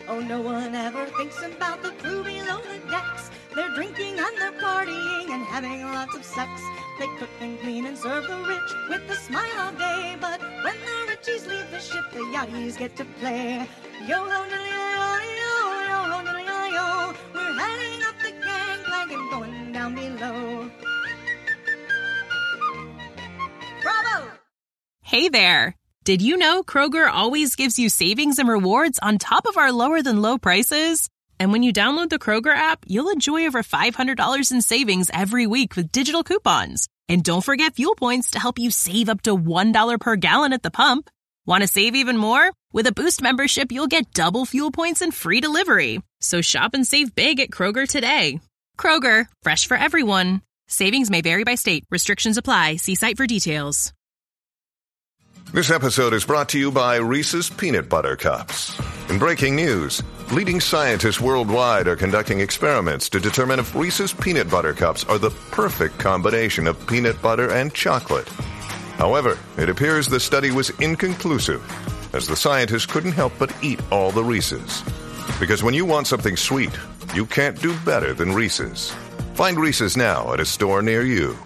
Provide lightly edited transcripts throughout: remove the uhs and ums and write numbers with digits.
Oh, no one ever thinks about the crew below the decks. They're drinking and they're partying and having lots of sex. They cook and clean and serve the rich with a smile all day. But when the richies leave the ship, the yachties get to play. Yo-ho-diddly-yo-yo, yo-ho-diddly-yo-yo. We're heading up the gangplank and going down below. Bravo! Hey there! Did you know Kroger always gives you savings and rewards on top of our lower-than-low prices? And when you download the Kroger app, you'll enjoy over $500 in savings every week with digital coupons. And don't forget fuel points to help you save up to $1 per gallon at the pump. Want to save even more? With a Boost membership, you'll get double fuel points and free delivery. So shop and save big at Kroger today. Kroger, fresh for everyone. Savings may vary by state. Restrictions apply. See site for details. This episode is brought to you by Reese's Peanut Butter Cups. In breaking news, leading scientists worldwide are conducting experiments to determine if Reese's Peanut Butter Cups are the perfect combination of peanut butter and chocolate. However, it appears the study was inconclusive, as the scientists couldn't help but eat all the Reese's. Because when you want something sweet, you can't do better than Reese's. Find Reese's now at a store near you.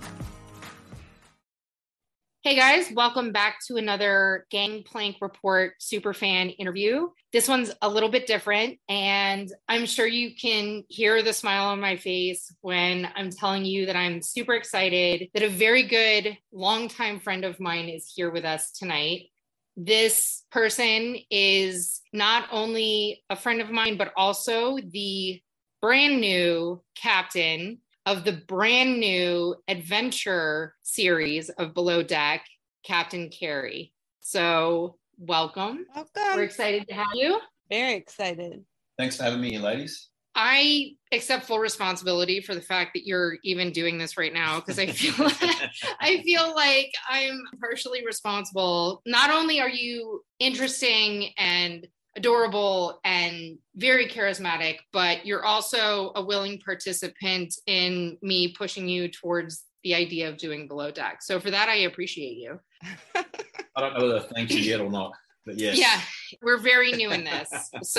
Hey guys, welcome back to another Gangplank Report Superfan interview. This one's a little bit different, and I'm sure you can hear the smile on my face when I'm telling you that I'm super excited that a very good longtime friend of mine is here with us tonight. This person is not only a friend of mine, but also the brand new captain of the brand new adventure series of Below Deck, Captain Carrie. So welcome. We're excited to have you. Very excited. Thanks for having me, ladies. I accept full responsibility for the fact that you're even doing this right now, because I feel like I'm partially responsible. Not only are you interesting and adorable and very charismatic, but you're also a willing participant in me pushing you towards the idea of doing Below Deck. So for that, I appreciate you. I don't know whether thank you yet or not, but yes. Yeah, we're very new in this.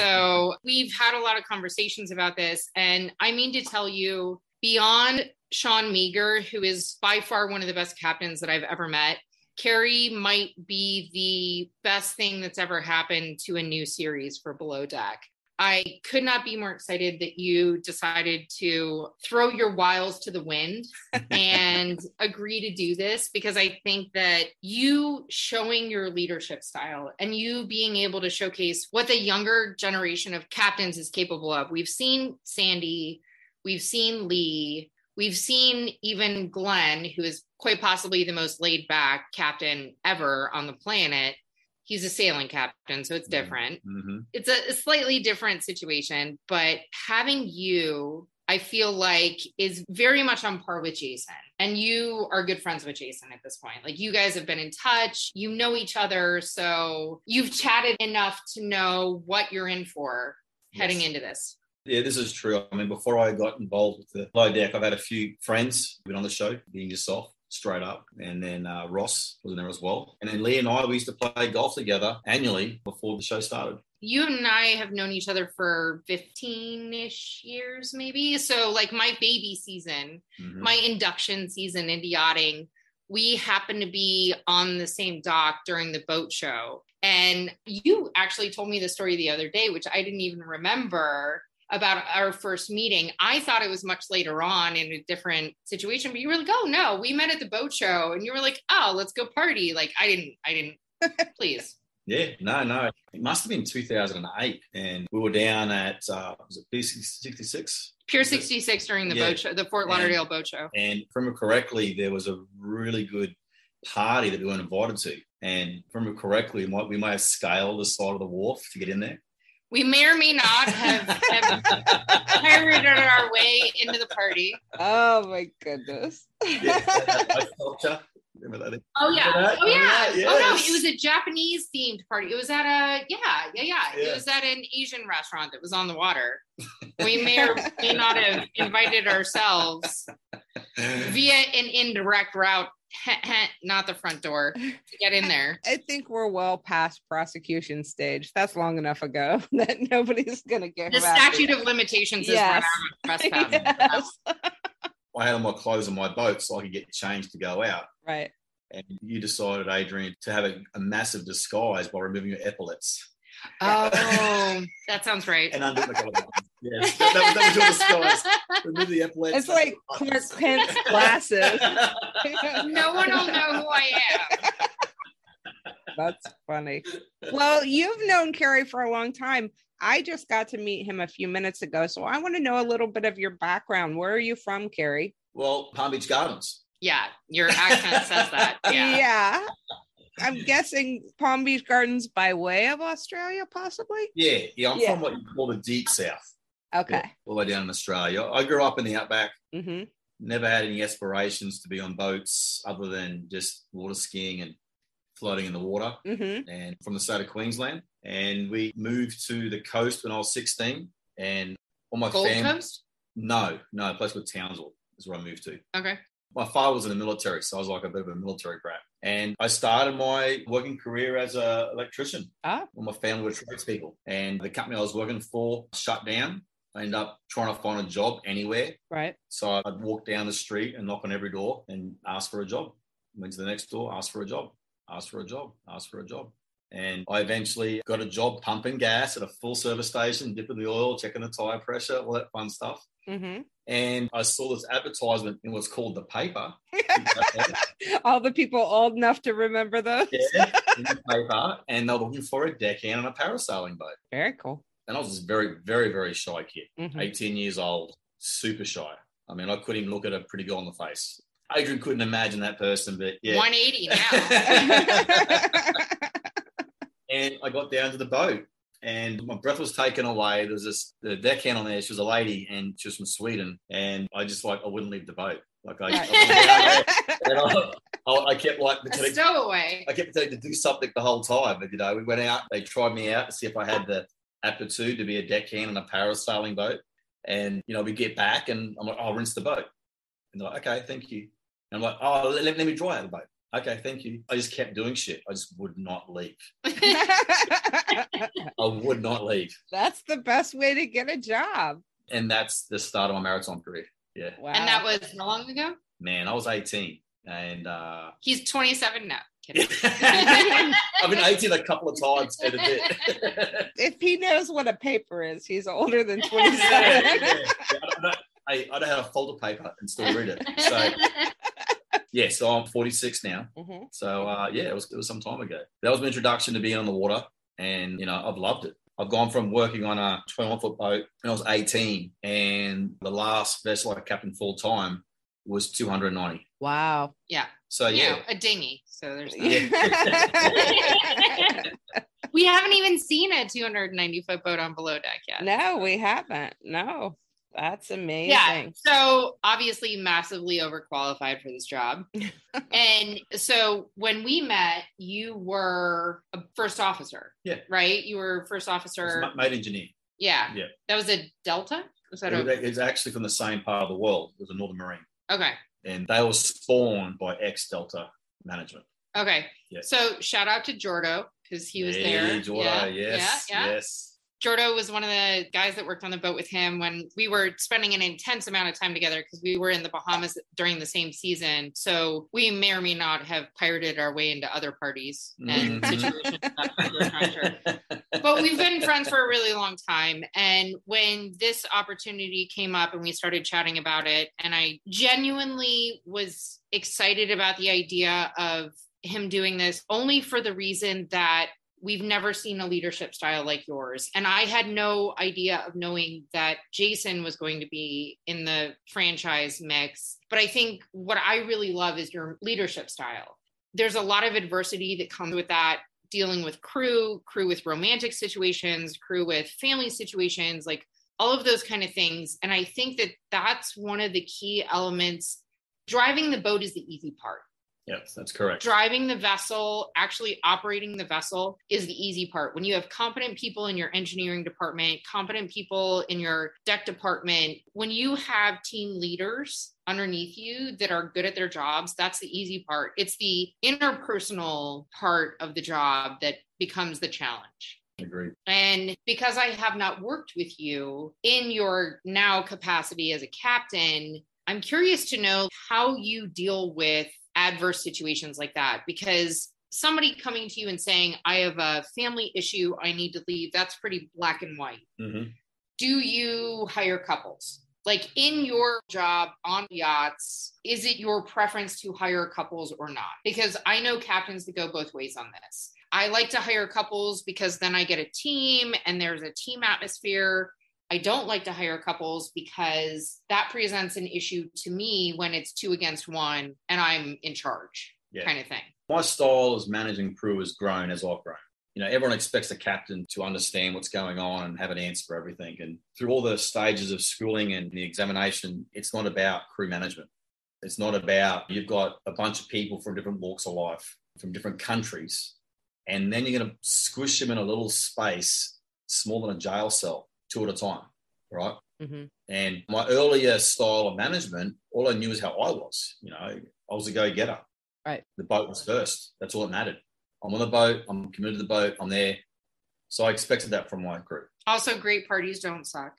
So we've had a lot of conversations about this. And I mean to tell you, beyond Sean Meager, who is by far one of the best captains that I've ever met, Carrie might be the best thing that's ever happened to a new series for Below Deck. I could not be more excited that you decided to throw your wiles to the wind and agree to do this, because I think that you showing your leadership style and you being able to showcase what the younger generation of captains is capable of. We've seen Sandy, we've seen Lee, we've seen even Glenn, who is quite possibly the most laid back captain ever on the planet. He's a sailing captain, so it's different. Mm-hmm. It's a slightly different situation, but having you, I feel like, is very much on par with Jason. And you are good friends with Jason at this point. Like, you guys have been in touch, you know each other, so you've chatted enough to know what you're in for heading into this. Yeah, this is true. I mean, before I got involved with the Below Deck, I've had a few friends been on the show, being yourself, straight up. And then Ross was in there as well. And then Lee and I, we used to play golf together annually before the show started. You and I have known each other for 15-ish years, maybe. So like my baby season, my induction season into yachting, we happened to be on the same dock during the boat show. And you actually told me the story the other day, which I didn't even remember, about our first meeting. I thought it was much later on in a different situation, but you were like, oh no, we met at the boat show. And you were like, oh, let's go party. Like, I didn't, please. Yeah, no. It must have been 2008. And we were down at, was it Pier 66? Pier 66 during the boat show, the Fort Lauderdale boat show. And if I remember correctly, there was a really good party that we were invited to. And if I remember correctly, we might have scaled the side of the wharf to get in there. We may or may not have pirated our way into the party. Oh my goodness. Remember that? Oh yeah. Yes. Oh no, it was a Japanese themed party. It was at a It was at an Asian restaurant that was on the water. We may or may not have invited ourselves via an indirect route not the front door to get in there. I think we're well past prosecution stage. That's long enough ago that nobody's going to get The statute of limitations is run out of trespassing. Yes. I had all my clothes on my boat so I could get changed to go out. Right. And you decided, Adrian, to have a massive disguise by removing your epaulets. Oh, that sounds right. And under the collar. Yes, that was your disguise. Remove the epaulets. It's like Clark Kent's glasses. No one will know who I am. That's funny. Well, you've known Kerry for a long time. I just got to meet him a few minutes ago, so I want to know a little bit of your background. Where are you from, Kerry? Well, Palm Beach Gardens. Yeah, your accent says that. Yeah. I'm guessing Palm Beach Gardens by way of Australia, possibly? Yeah. I'm from what you call the deep south. Okay. Yeah, all the way down in Australia. I grew up in the outback. Mm-hmm. Never had any aspirations to be on boats other than just water skiing and floating in the water. Mm-hmm. And from the state of Queensland. And we moved to the coast when I was 16. And all my Gold family. Coast? No, a place called Townsville is where I moved to. Okay. My father was in the military, so I was like a bit of a military brat. And I started my working career as an electrician. Ah. Well, my family were tradespeople. And the company I was working for shut down. I ended up trying to find a job anywhere. Right. So I'd walk down the street and knock on every door and ask for a job. Went to the next door, asked for a job, asked for a job, asked for a job. And I eventually got a job pumping gas at a full service station, dipping the oil, checking the tire pressure, all that fun stuff. Mm-hmm. And I saw this advertisement in what's called the paper. All the people old enough to remember those. Yeah, in the paper. And they were looking for a deckhand on a parasailing boat. Very cool. And I was this very, very, very shy kid, Mm-hmm. 18 years old, super shy. I mean, I couldn't even look at a pretty girl in the face. Adrian couldn't imagine that person, but yeah. 180 now. And I got down to the boat and my breath was taken away. There was the deckhand on there. She was a lady and she was from Sweden. And I just I wouldn't leave the boat. Like I kept A stowaway. I kept to do something the whole time. But, we went out. They tried me out to see if I had the aptitude to be a deckhand on a parasailing boat. And, we get back and I'm like, I'll rinse the boat. And they're like, okay, thank you. And I'm like, oh, let me dry out the boat. Okay, thank you. I just kept doing shit. I just would not leave. I would not leave. That's the best way to get a job. And that's the start of my maritime career. Yeah. Wow. And that was how long ago? Man, I was 18. And He's 27 now. Kidding. I've been 18 a couple of times and a bit. If he knows what a paper is, he's older than 27. I don't have a folder paper and still read it. So so I'm 46 now. Mm-hmm. So it was some time ago. That was my introduction to being on the water, and I've loved it. I've gone from working on a 21-foot boat when I was 18, and the last vessel I captained full time was 290. Wow. Yeah. So a dinghy. So there's that. We haven't even seen a 290-foot boat on below deck yet. No, we haven't. No. That's amazing. Yeah. So obviously massively overqualified for this job. And so when we met, you were a first officer. Yeah. Right? You were first officer. Mate engineer. Yeah. Yeah. That was a Delta? Was that it's actually from the same part of the world. It was a Northern Marine. Okay. And they were spawned by ex-Delta management. Okay. Yeah. So shout out to Jordo because he was there. Jordo, yes. Jordo was one of the guys that worked on the boat with him when we were spending an intense amount of time together because we were in the Bahamas during the same season. So we may or may not have pirated our way into other parties and situations. But we've been friends for a really long time. And when this opportunity came up and we started chatting about it, and I genuinely was excited about the idea of him doing this only for the reason that we've never seen a leadership style like yours. And I had no idea of knowing that Jason was going to be in the franchise mix. But I think what I really love is your leadership style. There's a lot of adversity that comes with that, dealing with crew with romantic situations, crew with family situations, like all of those kind of things. And I think that that's one of the key elements. Driving the boat is the easy part. Yes, that's correct. Driving the vessel, actually operating the vessel is the easy part. When you have competent people in your engineering department, competent people in your deck department, when you have team leaders underneath you that are good at their jobs, that's the easy part. It's the interpersonal part of the job that becomes the challenge. Agreed. And because I have not worked with you in your now capacity as a captain, I'm curious to know how you deal with adverse situations like that, because somebody coming to you and saying, I have a family issue, I need to leave, that's pretty black and white. Mm-hmm. Do you hire couples? Like in your job on yachts, is it your preference to hire couples or not? Because I know captains that go both ways on this. I like to hire couples because then I get a team and there's a team atmosphere. I don't like to hire couples because that presents an issue to me when it's 2 against 1 and I'm in charge, kind of thing. My style as managing crew has grown as I've grown. You know, everyone expects a captain to understand what's going on and have an answer for everything. And through all the stages of schooling and the examination, it's not about crew management. It's not about, you've got a bunch of people from different walks of life, from different countries, and then you're going to squish them in a little space smaller than a jail cell, 2 at a time, right? Mm-hmm. And my earlier style of management, all I knew is how I was. You know, I was a go-getter. Right. The boat was first. That's all that mattered. I'm on the boat. I'm committed to the boat. I'm there. So I expected that from my crew. Also, great parties don't suck.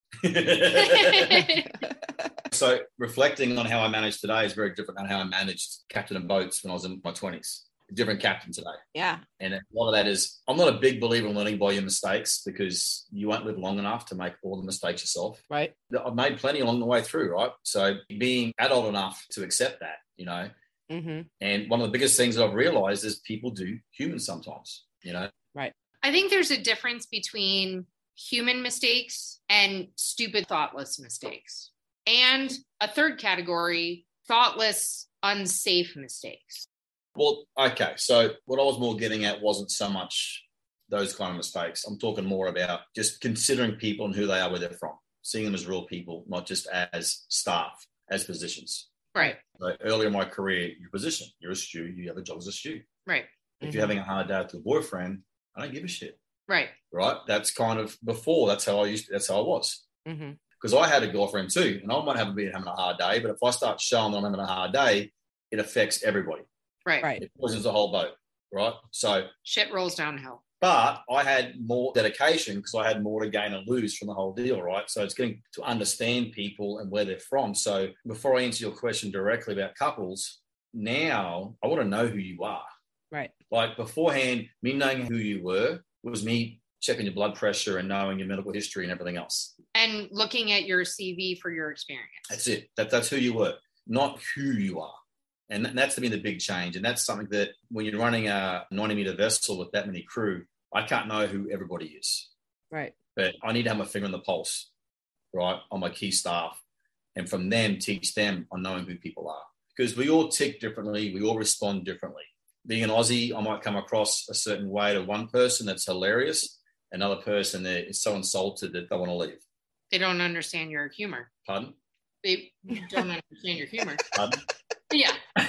So reflecting on how I manage today is very different than how I managed captain of boats when I was in my 20s. Different captain today. Yeah. And a lot of that is, I'm not a big believer in learning by your mistakes because you won't live long enough to make all the mistakes yourself. Right. I've made plenty along the way through, right? So being adult enough to accept that, you know. Mm-hmm. And one of the biggest things that I've realized is people do human sometimes, you know. Right. I think there's a difference between human mistakes and stupid, thoughtless mistakes. And a third category, thoughtless, unsafe mistakes. Well, okay. So what I was more getting at wasn't so much those kind of mistakes. I'm talking more about just considering people and who they are, where they're from, seeing them as real people, not just as staff, as positions. Right. So earlier in my career, your position, you're a stew, you have a job as a stew. Right. If you're having a hard day with your boyfriend, I don't give a shit. Right. Right. That's kind of before. That's how I was. Mm-hmm. Because I had a girlfriend too, and I might have been having a hard day, but if I start showing that I'm having a hard day, it affects everybody. Right. It poisons the whole boat. Right. So shit rolls downhill. But I had more dedication because I had more to gain and lose from the whole deal, right? So it's getting to understand people and where they're from. So before I answer your question directly about couples, now I want to know who you are. Right. Like beforehand, me knowing who you were was me checking your blood pressure and knowing your medical history and everything else. And looking at your CV for your experience. That's it. That's who you were, not who you are. And that's been the big change. And that's something that when you're running a 90-meter vessel with that many crew, I can't know who everybody is. Right. But I need to have my finger on the pulse, right, on my key staff. And from them, teach them on knowing who people are. Because we all tick differently. We all respond differently. Being an Aussie, I might come across a certain way to one person that's hilarious. Another person that is so insulted that they want to leave. They don't understand your humor. Pardon? They don't understand your humor. Pardon? Yeah.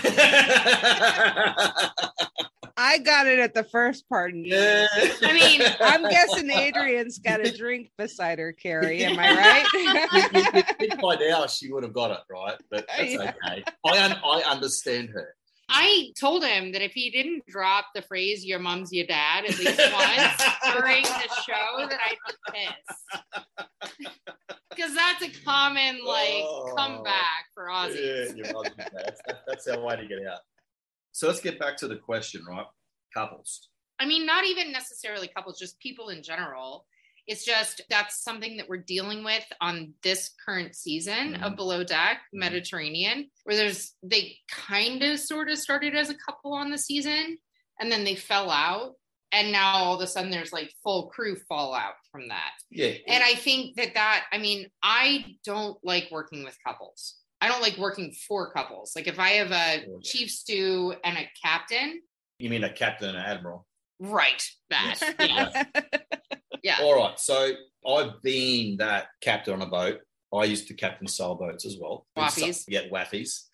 I got it at the first part. Yeah. I mean, I'm guessing Adrian's got a drink beside her, Carrie. Am I right? you think by now she would have got it, right? But that's okay. I understand her. I told him that if he didn't drop the phrase "your mom's your dad" at least once during the show, that I'd be pissed. Because that's a common comeback for Aussies. Yeah, your mom's your dad. That's our way to get out. So let's get back to the question, right? Couples. I mean, not even necessarily couples, just people in general. It's just that's something that we're dealing with on this current season of Below Deck Mediterranean, where they kind of sort of started as a couple on the season and then they fell out. And now all of a sudden there's like full crew fallout from that. Yeah. And I think I don't like working with couples. I don't like working for couples. Like if I have a chief stew and a captain. You mean a captain and an admiral? Right. That. Yes. Yeah. All right. So I've been that captain on a boat. I used to captain sailboats as well. Waffies. Yeah, waffies.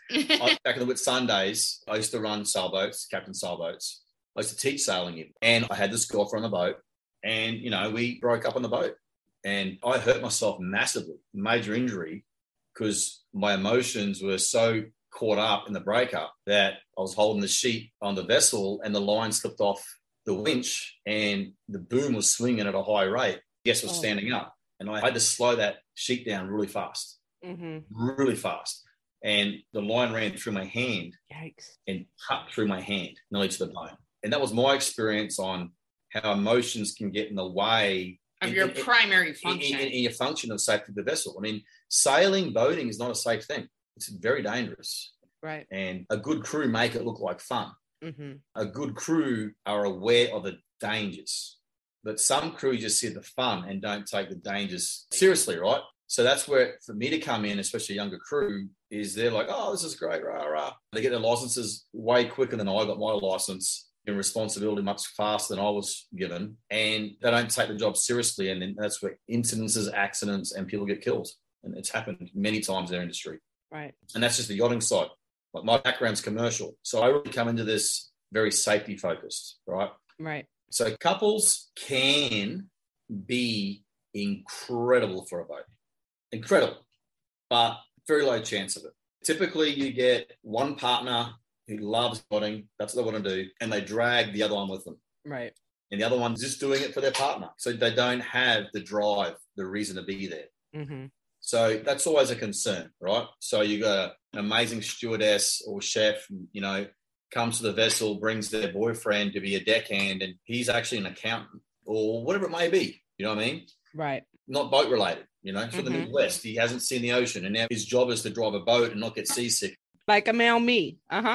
Back in the Whitsundays, I used to run sailboats, captain sailboats. I used to teach sailing in, and I had this golfer on the boat, and, you know, we broke up on the boat, and I hurt myself massively, major injury, because my emotions were so caught up in the breakup that I was holding the sheet on the vessel and the line slipped off the winch and the boom was swinging at a high rate. Guest was standing up, and I had to slow that sheet down really fast, really fast. And the line ran through my hand. Yikes. And cut through my hand, nearly to the bone. And that was my experience on how emotions can get in the way of your primary function. In your function of safety of the vessel. I mean, sailing, boating is not a safe thing. It's very dangerous. Right. And a good crew make it look like fun. A good crew are aware of the dangers. But some crew just see the fun and don't take the dangers seriously, right? So that's where, for me to come in, especially a younger crew, is they're like, oh, this is great, rah, rah. They get their licenses way quicker than I got my license, and responsibility much faster than I was given, and they don't take the job seriously, and then that's where incidences, accidents, and people get killed. And it's happened many times in their industry. Right. And that's just the yachting side. Like, my background's commercial, so I really come into this very safety focused, right? Right. So couples can be incredible for a boat. Incredible, but very low chance of it. Typically, you get one partner who loves yachting, that's what they want to do, and they drag the other one with them. Right. And the other one's just doing it for their partner. So they don't have the drive, the reason to be there. So that's always a concern, right? So you got an amazing stewardess or chef, you know, comes to the vessel, brings their boyfriend to be a deckhand, and he's actually an accountant or whatever it may be. You know what I mean? Right. Not boat related, you know, for the Midwest. He hasn't seen the ocean, and now his job is to drive a boat and not get seasick. Like a male me. Or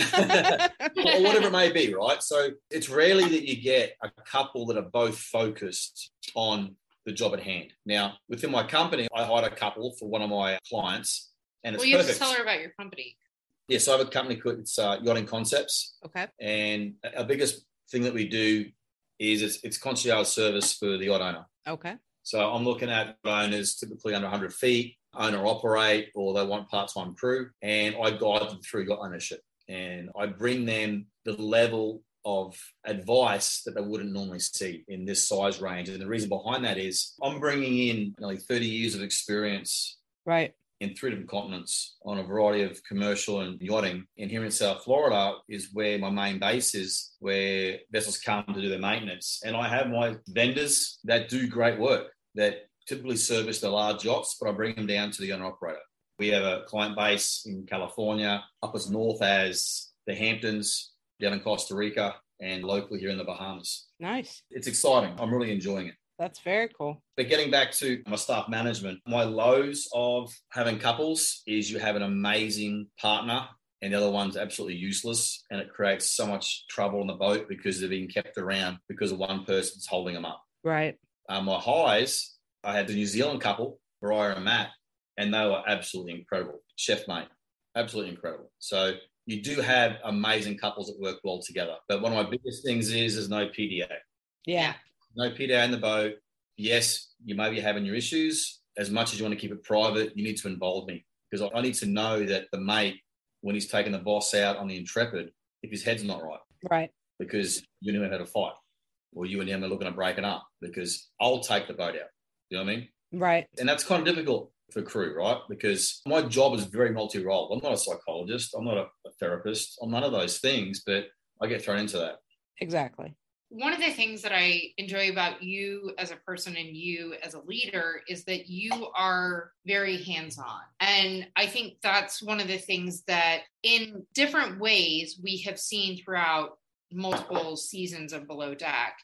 whatever it may be, right? So it's rarely that you get a couple that are both focused on the job at hand. Now, within my company, I hired a couple for one of my clients, and it's you perfect. have to tell her about your company. Yeah, so I have a company called Yachting Concepts. Okay. And our biggest thing that we do is it's concierge service for the yacht owner. Okay. So I'm looking at owners typically under 100 feet, owner operate, or they want part-time crew, and I guide them through yacht ownership. And I bring them the level of advice that they wouldn't normally see in this size range. And the reason behind that is I'm bringing in nearly 30 years of experience. Right. In 3 different continents on a variety of commercial and yachting. And here in South Florida is where my main base is, where vessels come to do their maintenance. And I have my vendors that do great work that typically service the large yachts, but I bring them down to the owner operator. We have a client base in California, up as north as the Hamptons, down in Costa Rica, and locally here in the Bahamas. Nice. It's exciting. I'm really enjoying it. That's very cool. But getting back to my staff management, my lows of having couples is you have an amazing partner and the other one's absolutely useless, and it creates so much trouble on the boat because they're being kept around because of one person's holding them up. Right. My highs, I had the New Zealand couple, Briar and Matt, and they were absolutely incredible. Chef mate, absolutely incredible. So you do have amazing couples that work well together. But one of my biggest things is there's no PDA. Yeah. No PDA in the boat. Yes, you may be having your issues. As much as you want to keep it private, you need to involve me, because I need to know that the mate, when he's taking the boss out on the Intrepid, if his head's not right. Right. Because you and him have had a fight, or you and him are looking at breaking up, because I'll take the boat out. You know what I mean? Right. And that's kind of difficult for crew, right? Because my job is very multi-role. I'm not a psychologist. I'm not a therapist. I'm none of those things, but I get thrown into that. Exactly. One of the things that I enjoy about you as a person and you as a leader is that you are very hands-on. And I think that's one of the things that in different ways we have seen throughout multiple seasons of Below Deck.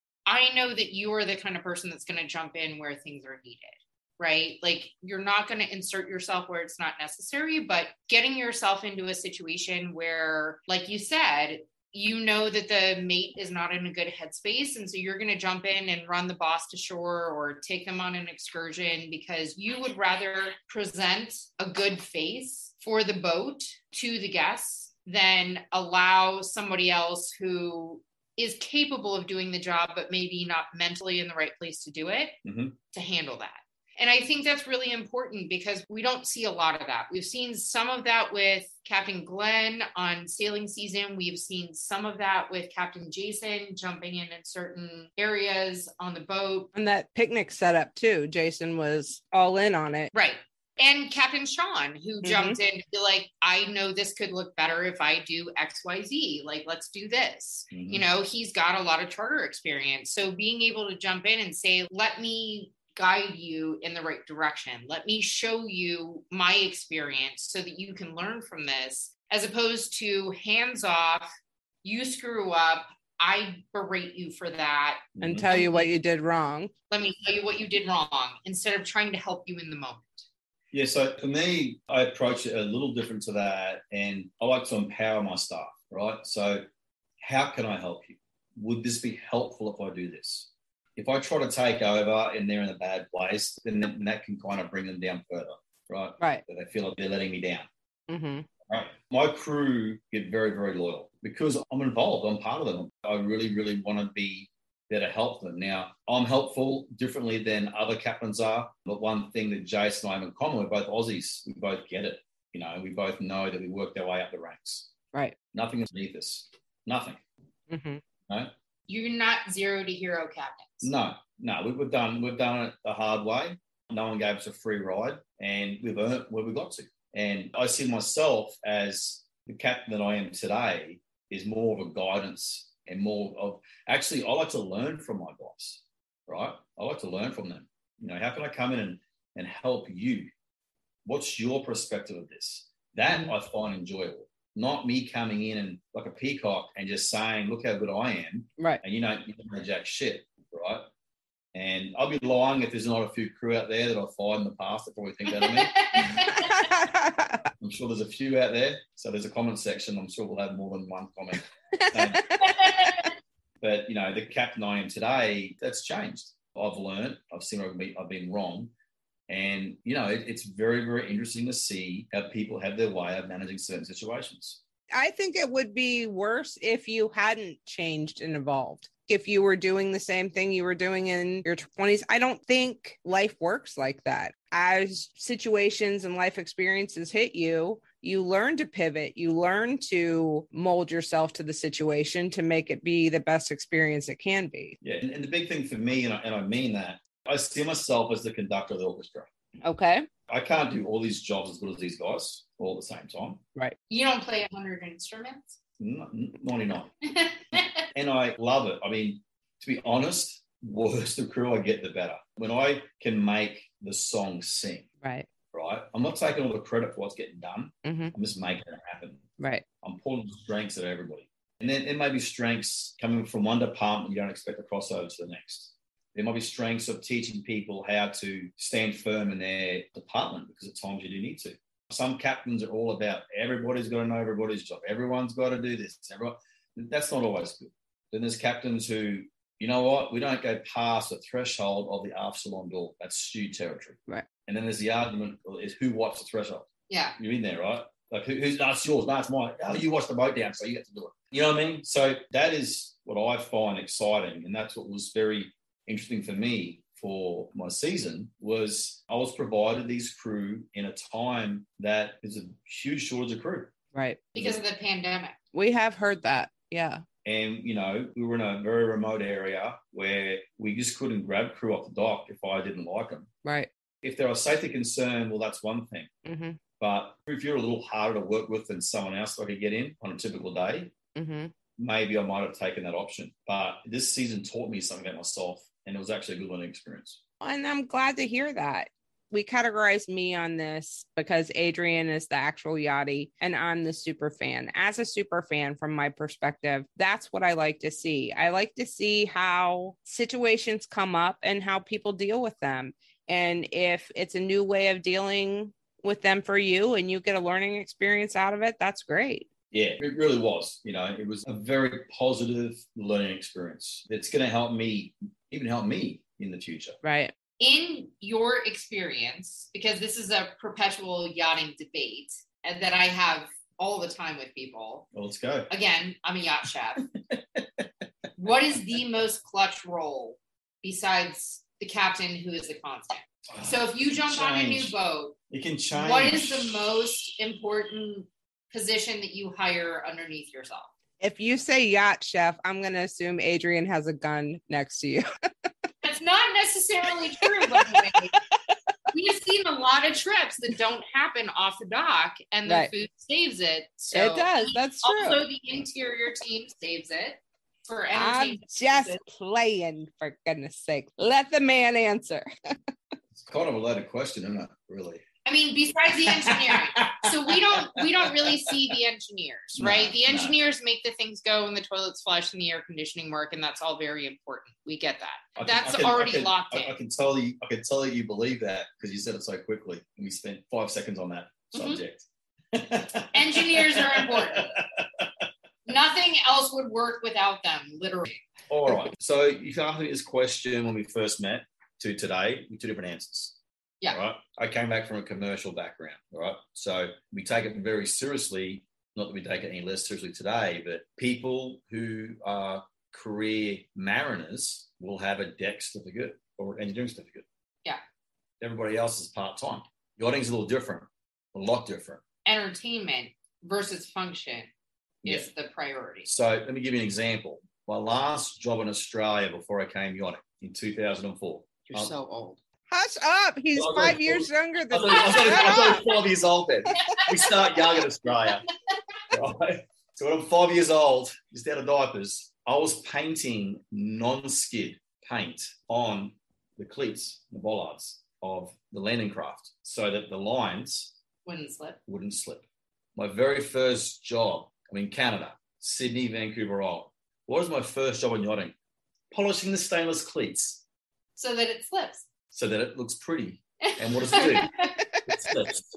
I know that you are the kind of person that's going to jump in where things are needed, right? Like, you're not going to insert yourself where it's not necessary, but getting yourself into a situation where, like you said, you know that the mate is not in a good headspace. And so you're going to jump in and run the boss to shore or take them on an excursion because you would rather present a good face for the boat to the guests than allow somebody else who is capable of doing the job, but maybe not mentally in the right place to do it, to handle that. And I think that's really important because we don't see a lot of that. We've seen some of that with Captain Glenn on sailing season. We've seen some of that with Captain Jason jumping in certain areas on the boat. And that picnic setup too. Jason was all in on it. Right. And Captain Sean, who jumped in to be like, I know this could look better if I do X, Y, Z. Like, let's do this. You know, he's got a lot of charter experience. So being able to jump in and say, let me guide you in the right direction. Let me show you my experience so that you can learn from this, as opposed to hands off, you screw up, I berate you for that. And tell you what you did wrong. Let me tell you what you did wrong, instead of trying to help you in the moment. Yeah, so for me, I approach it a little different to that, and I like to empower my staff, right? So how can I help you? Would this be helpful if I do this? If I try to take over and they're in a bad place, then that can kind of bring them down further, right? Right. So they feel like they're letting me down. Mm-hmm. Right. My crew get very, very loyal because I'm involved. I'm part of them. I really, really want to be there to help them. Now, I'm helpful differently than other captains are. But one thing that Jason and I have in common, we're both Aussies. We both get it. You know, we both know that we worked our way up the ranks. Right. Nothing is beneath us. Nothing. Mm-hmm. No? You're not zero to hero captains. No. We've done it the hard way. No one gave us a free ride, and we've earned where we got to. And I see myself as the captain that I am today is more of a guidance and more of, actually, I like to learn from my guys, right? I like to learn from them. You know, how can I come in and help you? What's your perspective of this? That I find enjoyable. Not me coming in and like a peacock and just saying, look how good I am. Right. And you don't know jack shit, right? And I'll be lying if there's not a few crew out there that I've fired in the past that probably think that of me. I'm sure there's a few out there. So there's a comment section. I'm sure we'll have more than one comment. But, you know, the captain I am today, that's changed. I've learned. I've seen I've been wrong. And, you know, it's very, very interesting to see how people have their way of managing certain situations. I think it would be worse if you hadn't changed and evolved. If you were doing the same thing you were doing in your 20s, I don't think life works like that. As situations and life experiences hit you, you learn to pivot. You learn to mold yourself to the situation to make it be the best experience it can be. Yeah, and the big thing for me, and I mean that, I see myself as the conductor of the orchestra. Okay. I can't do all these jobs as good as these guys all at the same time. Right. You don't play 100 instruments? 99. And I love it. I mean, to be honest, worse the crew I get, the better. When I can make the song sing, right? I'm not taking all the credit for what's getting done. Mm-hmm. I'm just making it happen. Right. I'm pulling the strengths of everybody. And then it may be strengths coming from one department you don't expect to cross over to the next. There might be strengths of teaching people how to stand firm in their department, because at times you do need to. Some captains are all about everybody's got to know everybody's job. Everyone's got to do this. That's not always good. Then there's captains who, you know what, we don't go past the threshold of the aft salon door. That's stew territory. Right. And then there's the argument is who wipes the threshold. Yeah. You're in there, right? Like, who's, that's yours, no, it's mine. Oh, you wash the boat down, so you get to do it. You know what I mean? So that is what I find exciting. And that's what was very interesting for me for my season, was I was provided these crew in a time that is a huge shortage of crew. Right. Because of the pandemic. We have heard that. Yeah. And, you know, we were in a very remote area where we just couldn't grab crew off the dock if I didn't like them. Right. If they're a safety concern, well, that's one thing. Mm-hmm. But if you're a little harder to work with than someone else I could get in on a typical day, mm-hmm. maybe I might have taken that option. But this season taught me something about myself, and it was actually a good learning experience. And I'm glad to hear that. We categorize me on this because Adrian is the actual yachty and I'm the super fan. As a super fan, from my perspective, that's what I like to see. I like to see how situations come up and how people deal with them. And if it's a new way of dealing with them for you and you get a learning experience out of it, that's great. Yeah, it really was. You know, it was a very positive learning experience. It's going to help me in the future. Right. In your experience, because this is a perpetual yachting debate and that I have all the time with people. Well, let's go. Again, I'm a yacht chef. What is the most clutch role besides the captain, who is the constant? So if you jump on a new boat, it can change. What is the most important position that you hire underneath yourself? If you say yacht chef, I'm going to assume Adrian has a gun next to you. That's not necessarily true, by the way. We've seen a lot of trips that don't happen off the dock, and the food saves it. So it does. That's true. Also, the interior team saves it for entertainment. I'm just playing, for goodness sake. Let the man answer. It's kind of a loaded question, isn't it? Really. I mean, besides the engineering, so we don't really see the engineers, right? The engineers make the things go and the toilets flush and the air conditioning work, and that's all very important. We get that. That's already locked in. I can tell you believe that because you said it so quickly, and we spent 5 seconds on that subject. Engineers are important. Nothing else would work without them, literally. All right. So you asked me this question when we first met to today with 2 different answers. Yeah. Right. I came back from a commercial background. Right. So we take it very seriously. Not that we take it any less seriously today, but people who are career mariners will have a deck certificate or engineering certificate. Yeah. Everybody else is part-time. Yachting's a little different, a lot different. Entertainment versus function is the priority. So let me give you an example. My last job in Australia before I came yachting in 2004. You're so old. Hush up. He's 5 years younger than me. I was 5 years old then. We start young in Australia. Right? So when I'm 5 years old, just out of diapers, I was painting non-skid paint on the cleats, the bollards of the landing craft so that the lines wouldn't slip. My very first job, I'm in Canada, Sydney, Vancouver Island. What was my first job in yachting? Polishing the stainless cleats. So that it slips. So that it looks pretty. And what does it do? It slips.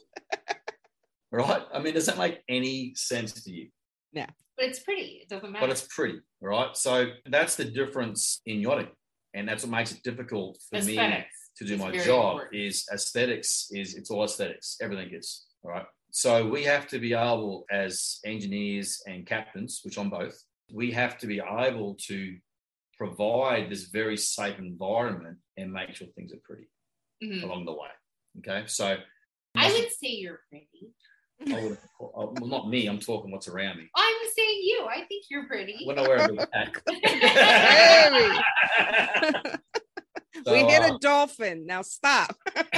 Right? I mean, does that make any sense to you? Yeah. But it's pretty. It doesn't matter. But it's pretty, right? So that's the difference in yachting. And that's what makes it difficult for me to do my job is aesthetics it's all aesthetics. Everything is, all right? So we have to be able, as engineers and captains, which I'm both, we have to be able to provide this very safe environment and make sure things are pretty along the way. Okay, so I would say you're pretty. Well, not me. I'm talking what's around me. I was saying you. I think you're pretty. When I wear a big hat. We hit a dolphin. Now stop.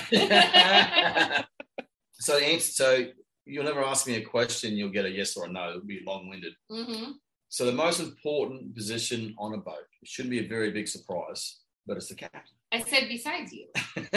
So you'll never ask me a question. You'll get a yes or a no. It'll be long-winded. Mm-hmm. So the most important position on a boat, it shouldn't be a very big surprise, but it's the captain. I said besides you.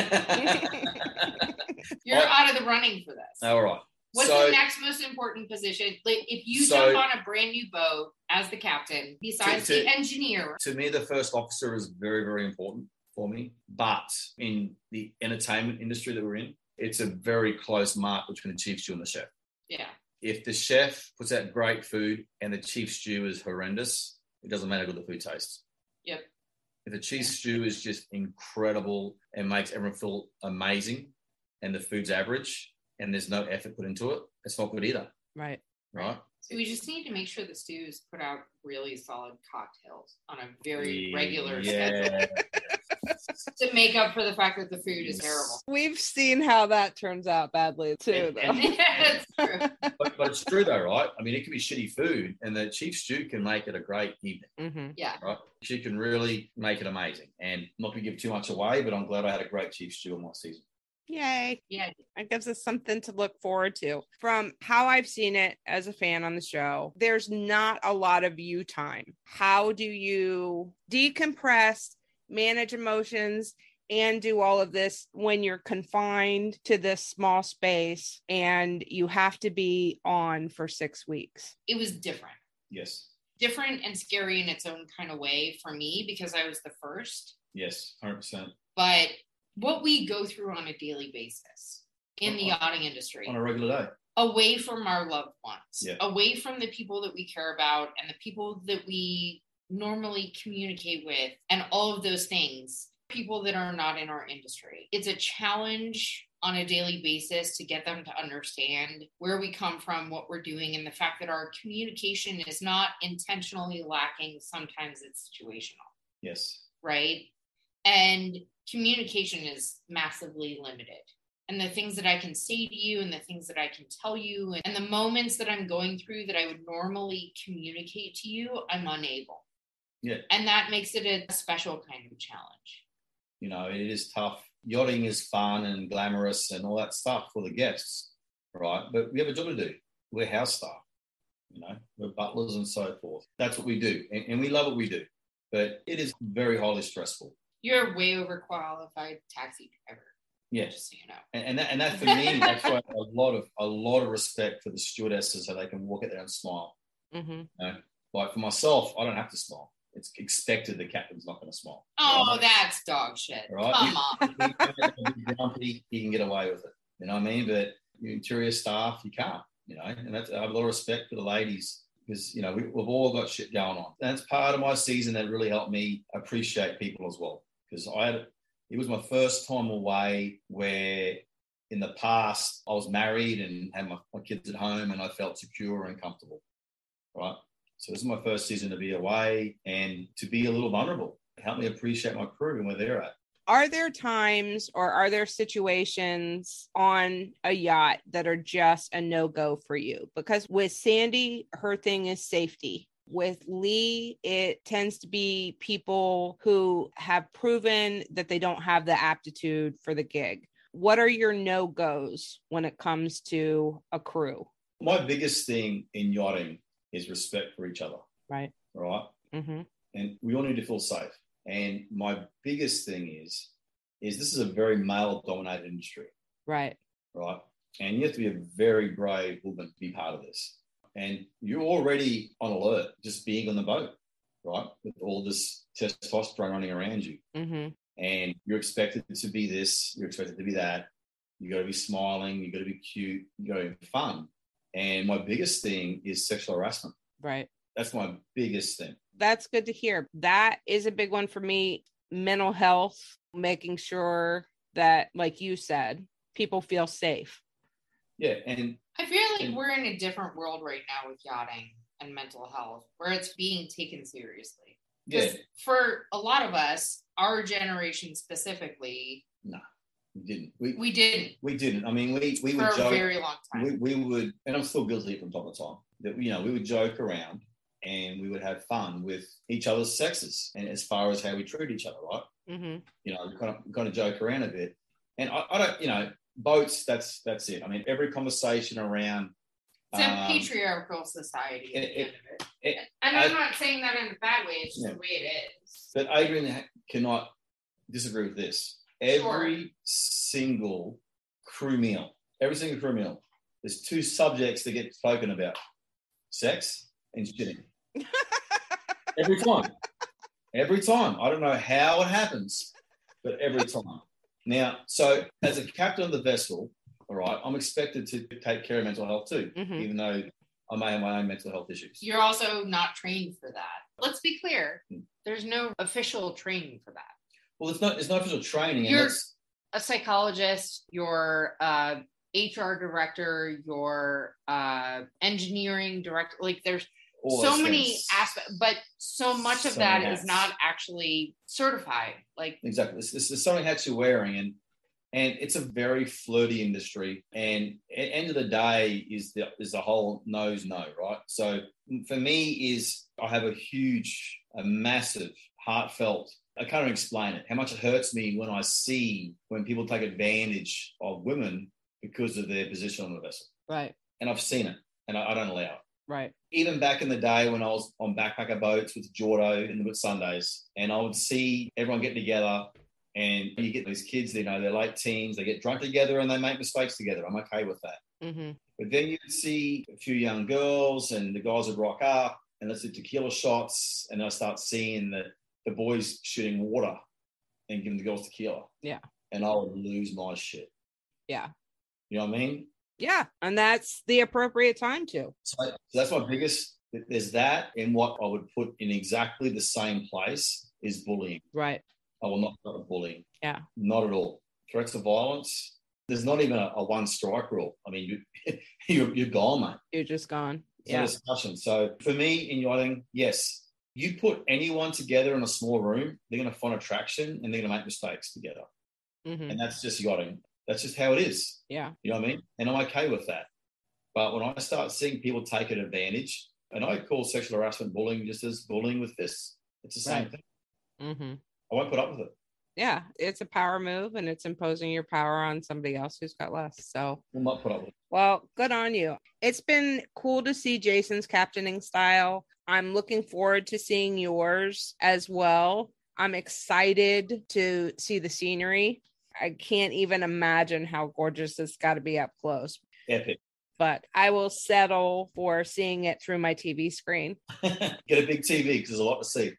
You're out of the running for this. All right. What's the next most important position? Like if you jump on a brand new boat as the captain, besides the engineer. To me, the first officer is very, very important for me. But in the entertainment industry that we're in, it's a very close mark between the chief stew and the chef. Yeah. If the chef puts out great food and the chief stew is horrendous, it doesn't matter how good the food tastes. Yep. If the chief stew is just incredible and makes everyone feel amazing and the food's average and there's no effort put into it, it's not good either. Right. So we just need to make sure the stews put out really solid cocktails on a very regular schedule to make up for the fact that the food is terrible. We've seen how that turns out badly too, though. It's true. But it's true though, right? I mean, it can be shitty food and the chief stew can make it a great evening. Mm-hmm. Yeah. Right? She can really make it amazing. And I'm not going to give too much away, but I'm glad I had a great chief stew in my season. Yay. Yeah. It gives us something to look forward to. From how I've seen it as a fan on the show, there's not a lot of you time. How do you decompress, manage emotions, and do all of this when you're confined to this small space and you have to be on for 6 weeks? It was different. Yes. Different and scary in its own kind of way for me because I was the first. Yes, 100%. But what we go through on a daily basis in the yachting industry. On a regular day. Away from our loved ones, away from the people that we care about and the people that we normally communicate with and all of those things, people that are not in our industry. It's a challenge on a daily basis to get them to understand where we come from, what we're doing, and the fact that our communication is not intentionally lacking. Sometimes it's situational. Yes. Right? And communication is massively limited. And the things that I can say to you and the things that I can tell you and the moments that I'm going through that I would normally communicate to you, I'm unable. Yeah. And that makes it a special kind of challenge. You know, it is tough. Yachting is fun and glamorous and all that stuff for the guests, right? But we have a job to do. We're house staff, you know, we're butlers and so forth. That's what we do. And we love what we do. But it is very highly stressful. You're a way overqualified taxi driver. Yeah, just so you know. And that for me, that's why a lot of respect for the stewardesses, so they can walk out there and smile. Mm-hmm. You know? Like for myself, I don't have to smile. It's expected the captain's not going to smile. Oh, right? That's dog shit. Right? Come on. Grumpy, you can get away with it. You know what I mean? But your interior staff, you can't. You know, and I have a lot of respect for the ladies because you know we've all got shit going on. And that's part of my season that really helped me appreciate people as well because it was my first time away where in the past I was married and had my kids at home and I felt secure and comfortable, right? So this is my first season to be away and to be a little vulnerable. It helped me appreciate my crew and where they're at. Are there times or are there situations on a yacht that are just a no-go for you? Because with Sandy, her thing is safety. With Lee, it tends to be people who have proven that they don't have the aptitude for the gig. What are your no-goes when it comes to a crew? My biggest thing in yachting is respect for each other. Right. Right. Mm-hmm. And we all need to feel safe. And my biggest thing is this is a very male-dominated industry. Right. Right. And you have to be a very brave woman to be part of this. And you're already on alert just being on the boat, right? With all this testosterone running around you. Mm-hmm. And you're expected to be this, you're expected to be that. You got to be smiling, you got to be cute, you got to be fun. And my biggest thing is sexual harassment. Right. That's my biggest thing. That's good to hear. That is a big one for me. Mental health, making sure that, like you said, people feel safe. Yeah. And I feel like we're in a different world right now with yachting and mental health where it's being taken seriously. Because for a lot of us, our generation specifically, no, we didn't. We didn't. We didn't. I mean, we for would joke. A very long time. We would, and I'm still guilty from time to time, that, you know, we would joke around and we would have fun with each other's sexes and as far as how we treat each other, right? Mm-hmm. You know, we kind of joke around a bit. And I don't, you know, boats, that's it. I mean, every conversation around... It's a patriarchal society at the end of it. And I'm not saying that in a bad way. It's just the way it is. But Adrian cannot disagree with this. Every single crew meal, there's two subjects that get spoken about. Sex and shitting. Every time. Every time. I don't know how it happens, but every time. Now, so as a captain of the vessel, all right, I'm expected to take care of mental health too, even though I may have my own mental health issues. You're also not trained for that. Let's be clear. There's no official training for that. Well, it's no official training. You're a psychologist, you're HR director, you're engineering director. Like there's so many aspects, but so much of that is not actually certified. Like exactly, there's so many hats you're wearing, and it's a very flirty industry. And at the end of the day, is the whole no, right? So for me, I have a massive, heartfelt. I can't even explain it. How much it hurts me when I see when people take advantage of women because of their position on the vessel. Right. And I've seen it, and I don't allow it. Right. Even back in the day when I was on backpacker boats with Jordo in the Sundays, and I would see everyone get together, and you get these kids, you know, they're late teens, they get drunk together and they make mistakes together. I'm okay with that. Mm-hmm. But then you'd see a few young girls and the guys would rock up and let's do tequila shots, and I start seeing the boys shooting water and giving the girls tequila. Yeah. And I would lose my shit. Yeah. You know what I mean? Yeah. And that's the appropriate time to. So that's my biggest, there's that, and what I would put in exactly the same place is bullying. Right. I will not go to bullying. Yeah. Not at all. Threats of violence. There's not even a one strike rule. I mean, you're gone, mate. You're just gone. It's no discussion. So for me in yachting, yes, You put anyone together in a small room, they're going to find attraction and they're going to make mistakes together. Mm-hmm. And that's just yachting. That's just how it is. Yeah. You know what I mean? And I'm okay with that. But when I start seeing people take an advantage, and I call sexual harassment bullying just as bullying with fists. It's the same thing. Mm-hmm. I won't put up with it. Yeah, it's a power move and it's imposing your power on somebody else who's got less. So We'll not put up with it. Well, good on you. It's been cool to see Jason's captaining style. I'm looking forward to seeing yours as well. I'm excited to see the scenery. I can't even imagine how gorgeous it's got to be up close. Epic. But I will settle for seeing it through my TV screen. Get a big TV because there's a lot to see.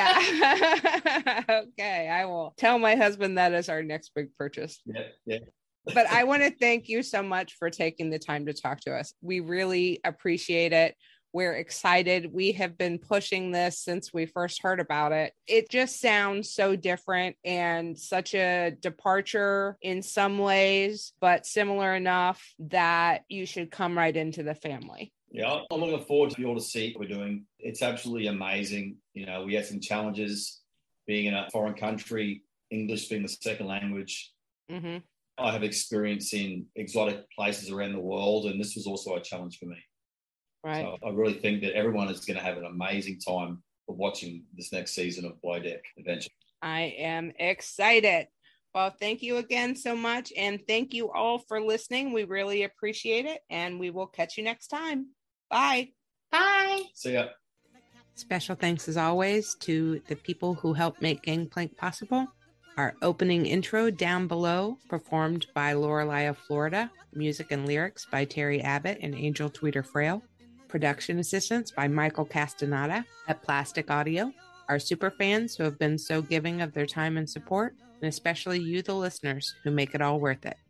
Yeah. Okay. I will tell my husband that is our next big purchase. Yeah. But I want to thank you so much for taking the time to talk to us. We really appreciate it. We're excited. We have been pushing this since we first heard about it. It just sounds so different and such a departure in some ways, but similar enough that you should come right into the family. Yeah, I'm looking forward to be able to see what we're doing. It's absolutely amazing. We had some challenges being in a foreign country, English being the second language. Mm-hmm. I have experience in exotic places around the world, and this was also a challenge for me. Right. So I really think that everyone is going to have an amazing time for watching this next season of Below Deck Adventure. I am excited. Well, thank you again so much. And thank you all for listening. We really appreciate it. And we will catch you next time. Bye. Bye. See ya. Special thanks as always to the people who helped make Gangplank possible. Our opening intro down below, performed by Lorelei of Florida. Music and lyrics by Terry Abbott and Angel Tweeter Frail. Production assistance by Michael Castaneda at Plastic Audio. Our super fans who have been so giving of their time and support, and especially you, the listeners, who make it all worth it.